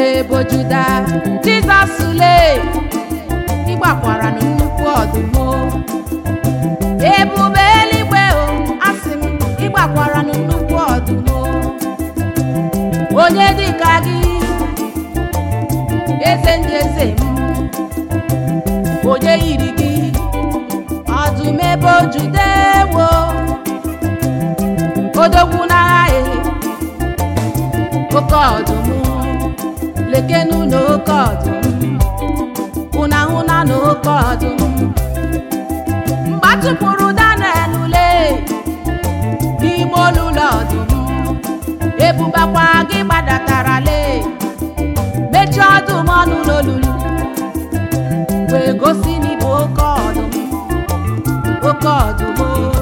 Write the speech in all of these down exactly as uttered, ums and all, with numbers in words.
ebo Juda, Jizọs le ịgbakwara nnukwu ọdụm, ebube eluigwe o, asị m ịgbakwara nnukwu ọdụm. Onye dịka gị, eze ndị eze m, onye yiri gị, ọdụm ebo Juda ewo, odogwu n'agha, oke ọdụm, lekenu na oke ọdụm, hụna hụna na oke ọdụm. Mgbe atụpụrụ Daniel ule n'ime olulu ọdụm, ebubakwa gị gbadatara le, mechie ọdụm ọnụ n'olulu, wee gosi n'ịbụ oke ọdụm, oke ọdụm.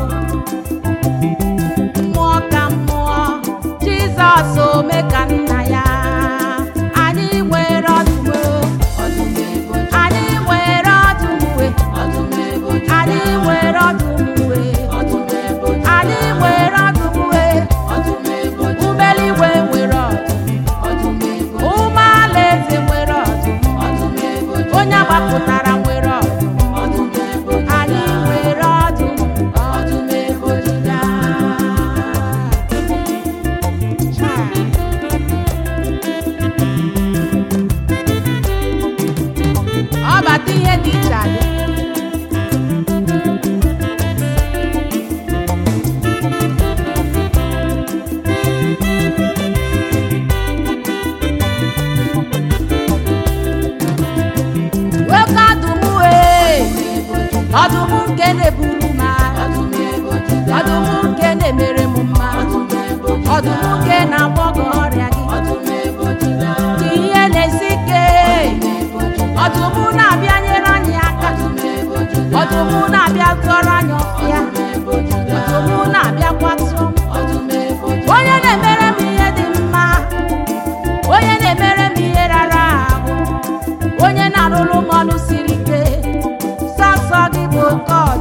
Mmụọ ka mmụọ, Jizọs ome ka nna ya, anyị nwere ọdụm, anyị nwere ọdụm, anyị nwere ọdụm, anyị nwere ọdụm, umeligwe nwere ọdụm, ụmụ alaeze nwere ọdụm, onye agbapụtara nwere ọdụm, anyị nwere ọdụm, ọdụm ebo Juda. Ọ bata ihe dị iche adị. Nwoke ọdụm wee, ọdụm nke na-eburu m agha, ọdụm nke na-emere m mma, ọdụm nke na-agwọ gị ọrịa gị, ka ihe na-esi ike, ọdụm na-abịa nyere anyị aka, ọdụm na-abịa tụọrọ anyị ọfịa, ọdụm na-abịa kwatụ onye na-emere m ihe dị mma, onye na-emere m ihe rara ahụ, onye na-arụrụ m ọrụ siri ike, sọsọ gị bụ oke